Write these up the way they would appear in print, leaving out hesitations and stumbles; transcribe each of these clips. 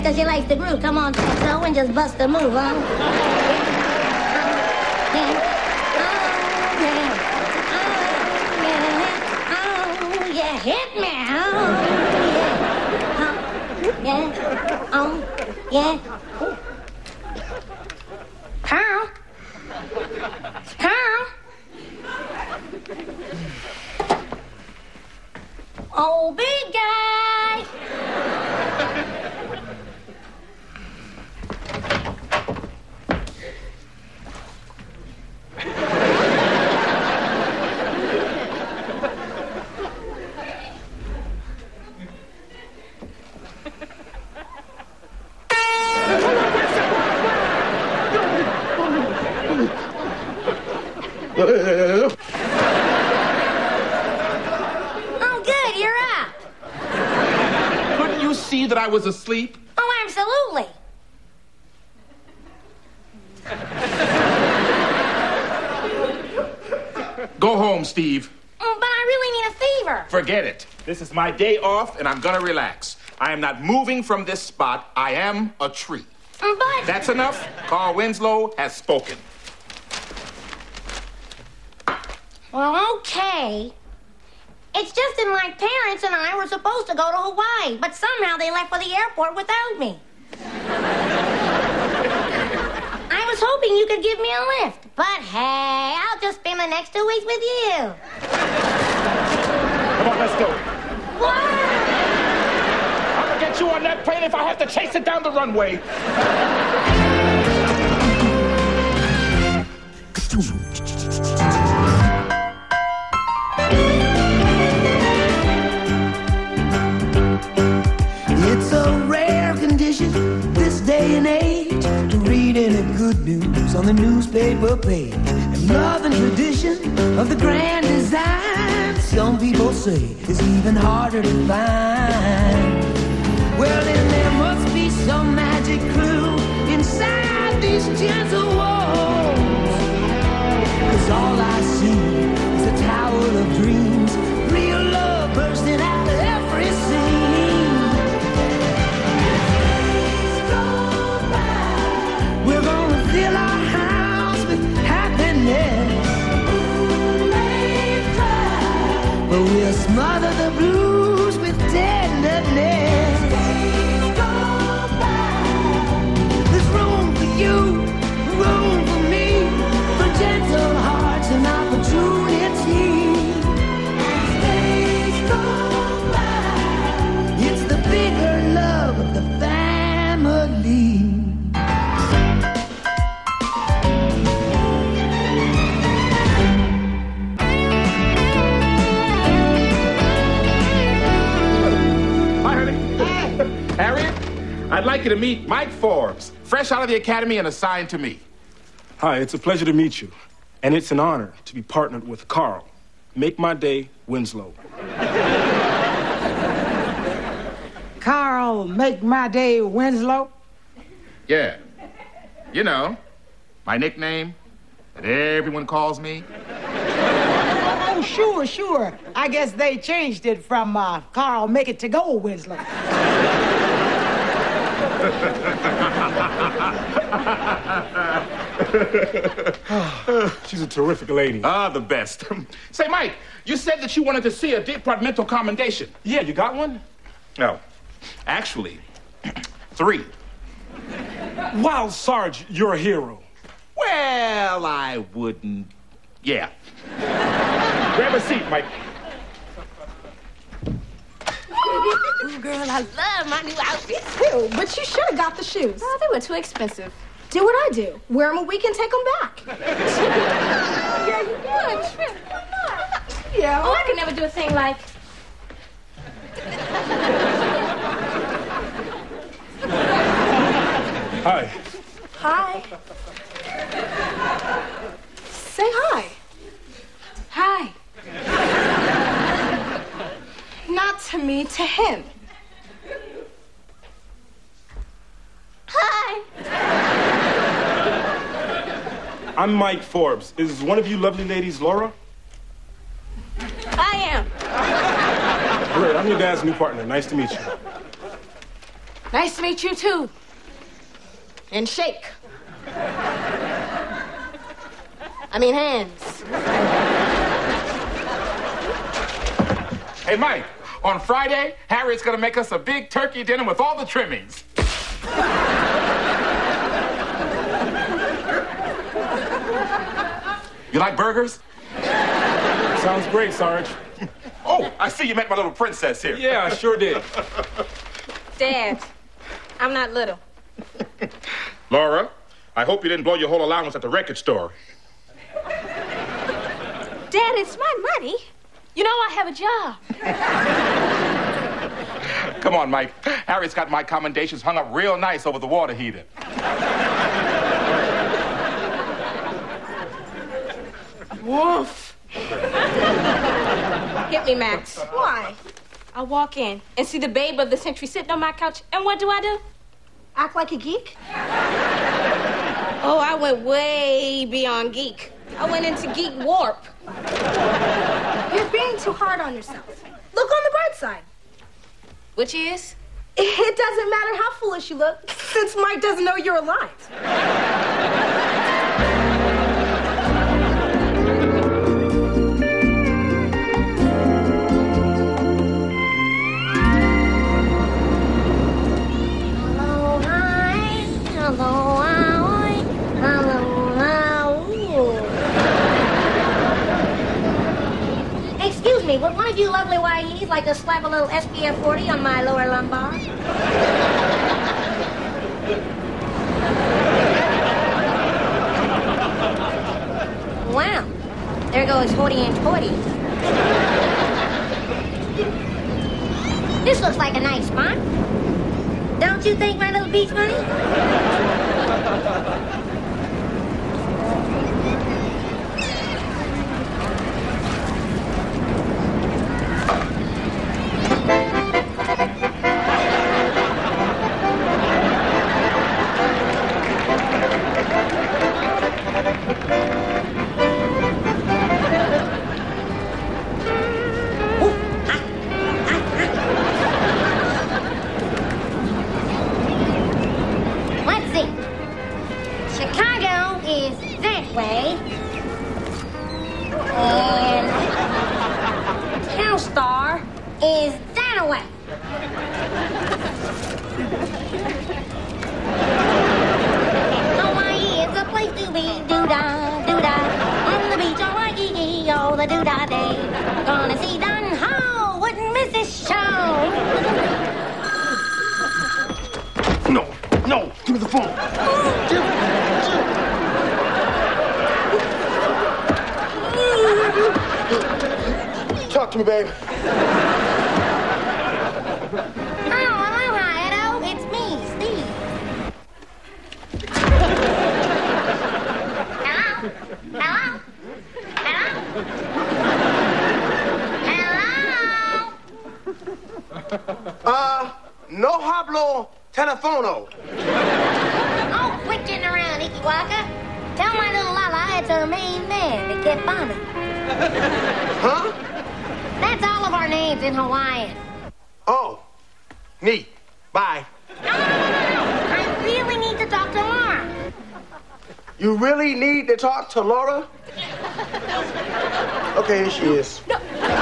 because she likes the groove. Come on, so and just bust the move, huh? Yeah, hit me, yeah. Carl? Carl? Oh, big guy! Oh, good, you're up. Couldn't you see that I was asleep? Oh, absolutely. Go home, Steve. Oh, but I really need a fever. Forget it. This is my day off, and I'm gonna relax. I am not moving from this spot. I am a tree. But... That's enough. Carl Winslow has spoken. Well, okay. It's just that my parents and I were supposed to go to Hawaii, but somehow they left for the airport without me. I was hoping you could give me a lift, but hey, I'll just spend the next 2 weeks with you. Come on, let's go. What? I'm gonna get you on that plane if I have to chase it down the runway. It's a rare condition this day and age to read any good news on the newspaper page. And love and tradition of the grand design, some people say, is even harder to find. Well, then there must be some magic clue inside these gentle walls. 'Cause all I see is a tower of dreams, real love bursting out of every scene. We're gonna fill our house with happiness, but we'll smother the blues with tenderness. There's room for you, room for me, for gentle hearts and opportunity. It's the bigger love of the family. Harriet, I'd like you to meet Mike Forbes, fresh out of the academy and assigned to me. Hi, it's a pleasure to meet you. And it's an honor to be partnered with Carl. Make my day, Winslow. Carl, make my day, Winslow. Yeah. You know, my nickname that everyone calls me. Oh, sure. I guess they changed it from Carl, make it to go, Winslow. She's a terrific lady. Ah, the best. Say, Mike, you said that you wanted to see a departmental commendation. Yeah, you got one? No. Actually, 3. Wow, Sarge, you're a hero. Well, I wouldn't. Yeah. Grab a seat, Mike. Ooh, girl, I love my new outfit. Too, but you should have got the shoes. Oh, they were too expensive. Do what I do. Wear them a week and take them back. Yeah, you would. Why not? Yeah. Oh, I could never do a thing like... Hi. Hi. Say hi. Hi. Not to me, to him. Hi. I'm Mike Forbes. Is one of you lovely ladies Laura? I am. Great, I'm your dad's new partner. Nice to meet you. Nice to meet you, too. And shake. I mean hands. Hey, Mike, on Friday, Harriet's gonna make us a big turkey dinner with all the trimmings. You like burgers? Sounds great, Sarge. Oh, I see you met my little princess here. Yeah, I sure did. Dad, I'm not little. Laura, I hope you didn't blow your whole allowance at the record store. Dad, it's my money. You know I have a job. Come on, Mike. Harriet's got my commendations hung up real nice over the water heater. Woof. Hit me, Max. Why? I walk in and see the babe of the century sitting on my couch, and what do? Act like a geek? Oh, I went way beyond geek. I went into geek warp. You're being too hard on yourself. Look on the bright side. Which is? It doesn't matter how foolish you look, since Mike doesn't know you're alive. Excuse me, would one of you lovely YEs like to slap a little SPF 40 on my lower lumbar? Wow, there goes 40 and 40. This looks like a nice spot. Don't you think, my little beach bunny? Talk to me, babe. Aloha, Edo. It's me, Steve. Hello? Hello? Hello? Hello? No hablo telefono. Oh, quit getting around, Ikiwaka. Tell my little Lala it's her main man, Ikebana. Huh? That's all of our names in Hawaiian. Oh. Neat. Bye. No. I really need to talk to Laura. You really need to talk to Laura? Okay, here she is. No.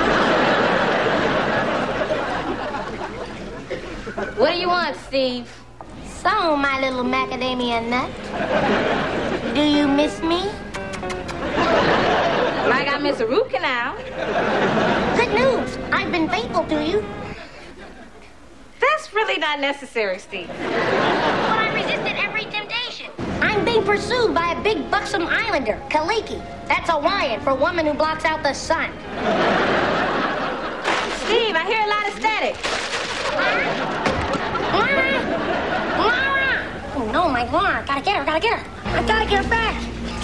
What do you want, Steve? So, my little macadamia nut, do you miss me? Like I miss a root canal. Good news. I've been faithful to you. That's really not necessary, Steve. But I resisted every temptation. I'm being pursued by a big buxom islander, Kaliki. That's Hawaiian for woman who blocks out the sun. Steve, I hear a lot of static. Laura! Oh, no, my Laura. Gotta get her. I gotta get her back.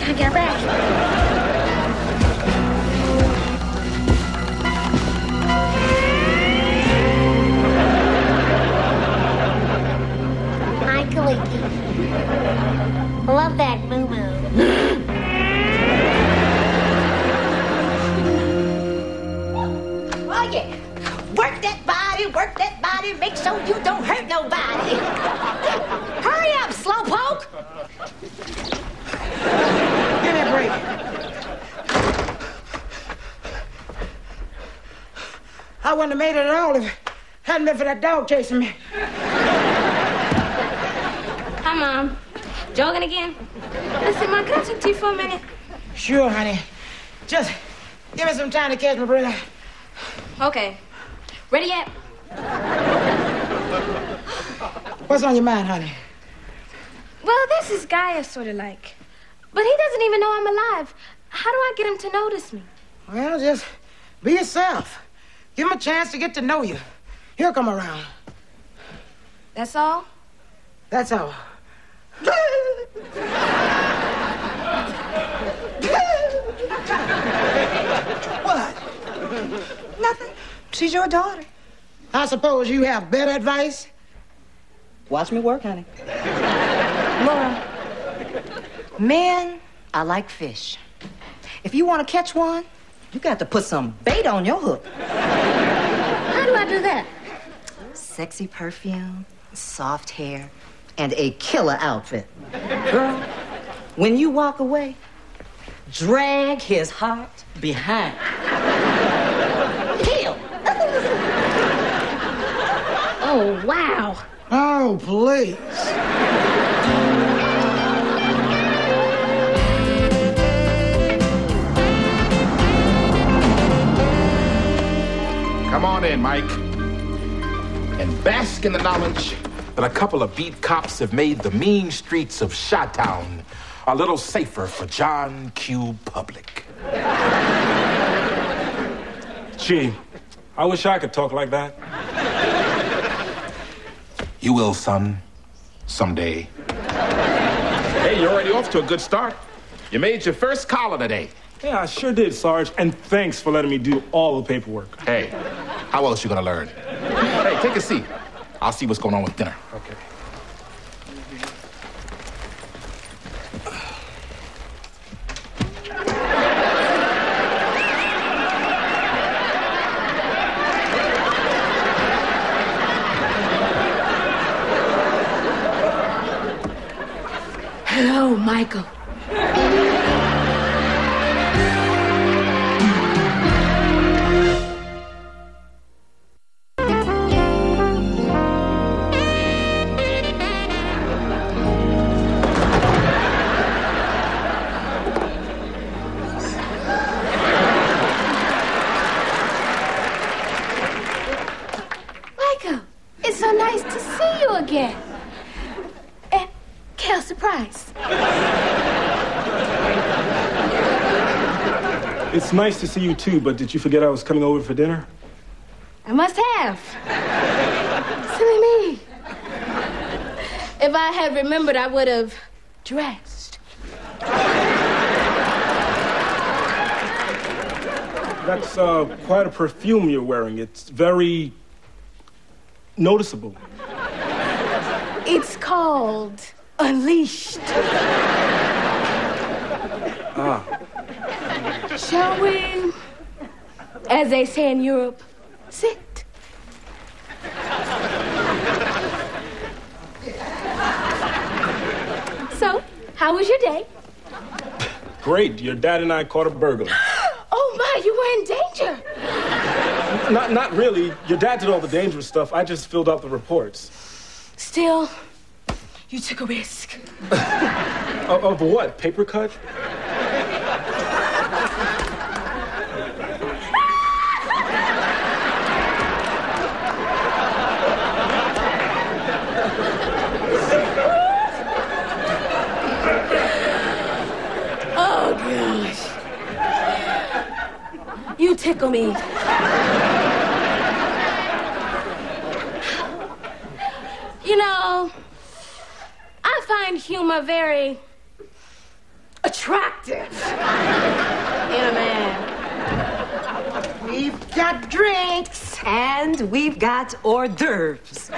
Hi, Kaliki. Love that moo-moo. Well, yeah. Work that body, make sure you don't hurt nobody. Hurry up, slowpoke. Give me a break. I wouldn't have made it at all if it hadn't been for that dog chasing me. Hi, Mom. Jogging again? Listen, Mom, can I talk to you for a minute? Sure, honey. Just give me some time to catch my breath. Okay. Ready yet? What's on your mind, honey? Well, this is Gaia sort of like. But he doesn't even know I'm alive. How do I get him to notice me? Well, just be yourself. Give him a chance to get to know you. He'll come around. That's all? That's all. What? Nothing. She's your daughter. I suppose you have better advice? Watch me work, honey. Laura, men are like fish. If you want to catch one, you got to put some bait on your hook. How do I do that? Sexy perfume, soft hair, and a killer outfit. Girl, when you walk away, drag his heart behind. Heel. Oh, wow. Oh, please. Come on in, Mike. And bask in the knowledge that a couple of beat cops have made the mean streets of Chi-Town a little safer for John Q. Public. Gee, I wish I could talk like that. You will, son. Someday. Hey, you're already off to a good start. You made your first collar today. Yeah, I sure did, Sarge. And thanks for letting me do all the paperwork. Hey, how else you gonna learn? Hey, take a seat. I'll see what's going on with dinner. Okay. Hello, Michael. Michael, it's so nice to see you again. And Kel, surprise. It's nice to see you too, but did you forget I was coming over for dinner? I must have. Silly me. If I had remembered, I would have dressed. That's quite a perfume you're wearing. It's very noticeable. It's called Unleashed. Ah. Shall we, as they say in Europe, sit? So, how was your day? Great. Your dad and I caught a burglar. Oh, my, you were in danger. Not really. Your dad did all the dangerous stuff. I just filled out the reports. Still, you took a risk. Of what? Paper cut? Oh, gosh. You tickle me. You know, I find humor very attractive in a man. We've got drinks. And we've got hors d'oeuvres.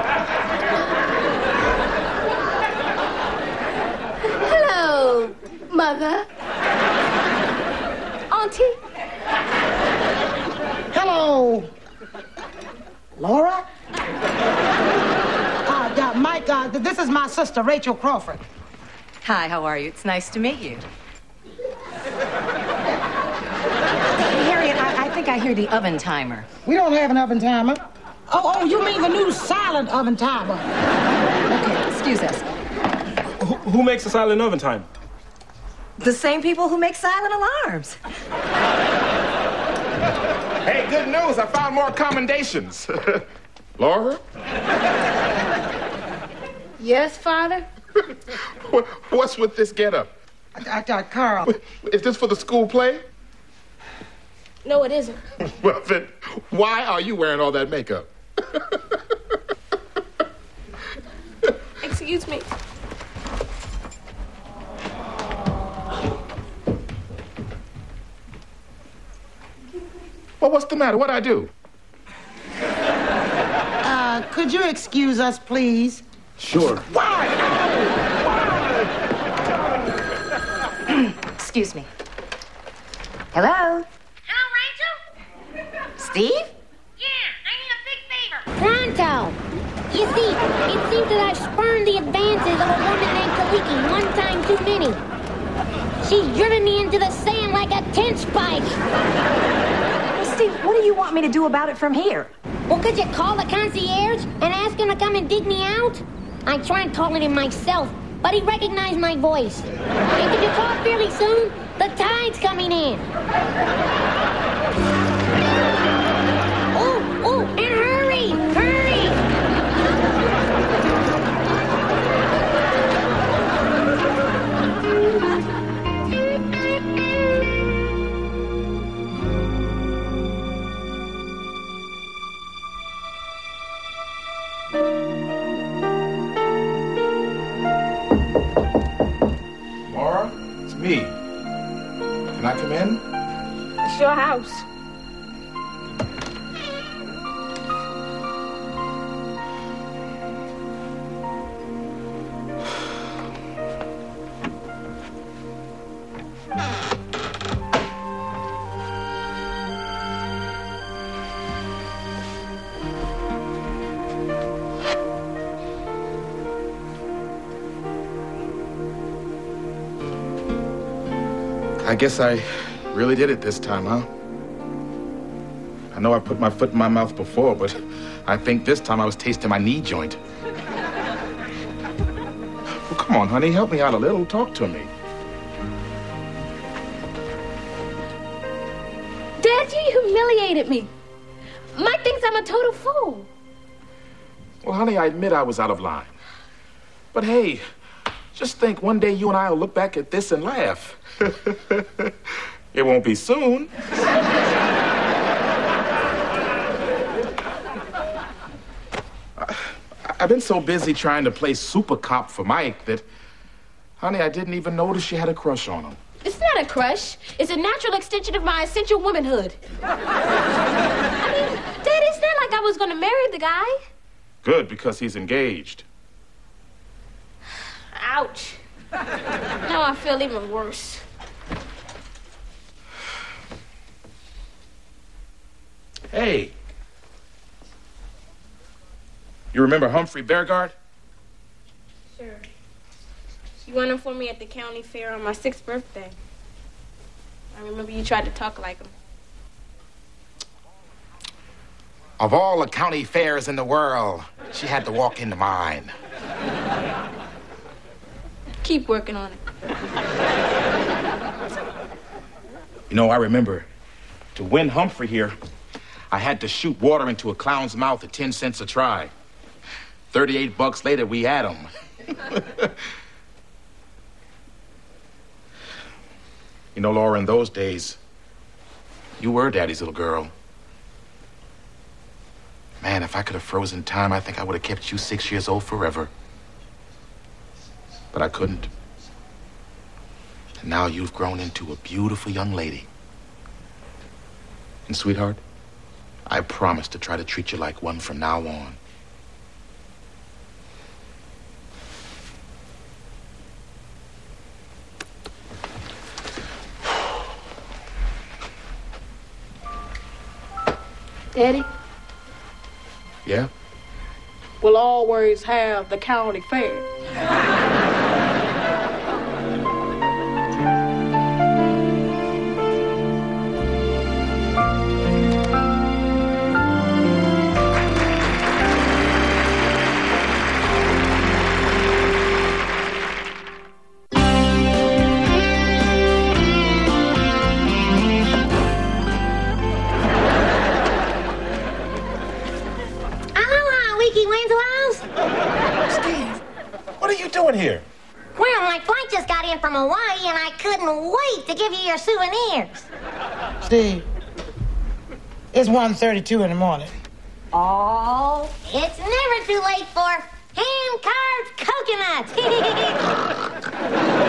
Hello, Mother. Auntie. Hello, Laura? Mike, this is my sister, Rachel Crawford. Hi, how are you? It's nice to meet you. Harriet, I think I hear the oven timer. We don't have an oven timer. Oh, you mean the new silent oven timer? Okay, excuse us. Who makes a silent oven timer? The same people who make silent alarms. Hey, good news. I found more commendations. Laura? Yes, Father? What's with this getup? Carl. Is this for the school play? No, it isn't. Well, then, why are you wearing all that makeup? Excuse me. Well, what's the matter? What'd I do? Could you excuse us, please? Sure. Why? Excuse me. Hello? Hello, Rachel? Steve? Yeah, I need a big favor. Pronto. You see, it seems that I've spurned the advances of a woman named Kaliki one time too many. She's driven me into the sand like a tent spike. Steve, what do you want me to do about it from here? Well, could you call the concierge and ask him to come and dig me out? I tried calling him myself, but he recognized my voice. And could you call fairly soon? The tide's coming in. Oh, and hurry! Laura, it's me. Can I come in? It's your house. I guess I really did it this time, huh? I know I put my foot in my mouth before, but I think this time I was tasting my knee joint. Well, come on, honey, help me out a little. Talk to me. Dad, you humiliated me. Mike thinks I'm a total fool. Well, honey, I admit I was out of line. But hey, just think one day you and I will look back at this and laugh. It won't be soon. I've been so busy trying to play super cop for Mike that, honey, I didn't even notice you had a crush on him. It's not a crush. It's a natural extension of my essential womanhood. I mean, Dad, it's not like I was going to marry the guy. Good, because he's engaged. Ouch. Now I feel even worse. Hey. You remember Humphrey Beauregard? Sure. You won him for me at the county fair on my 6th birthday. I remember you tried to talk like him. Of all the county fairs in the world, she had to walk into mine. Keep working on it. You know, I remember to win Humphrey here, I had to shoot water into a clown's mouth at 10 cents a try. $38 later, we had him. You know, Laura, in those days, you were Daddy's little girl. Man, if I could have frozen time, I think I would have kept you 6 years old forever. But I couldn't. And now you've grown into a beautiful young lady. And sweetheart, I promise to try to treat you like one from now on. Eddie, Yeah? we'll always have the county fair. What are you doing here? Well, my flight just got in from Hawaii, and I couldn't wait to give you your souvenirs. Steve, it's 1:32 in the morning. Oh, it's never too late for hand-carved coconuts.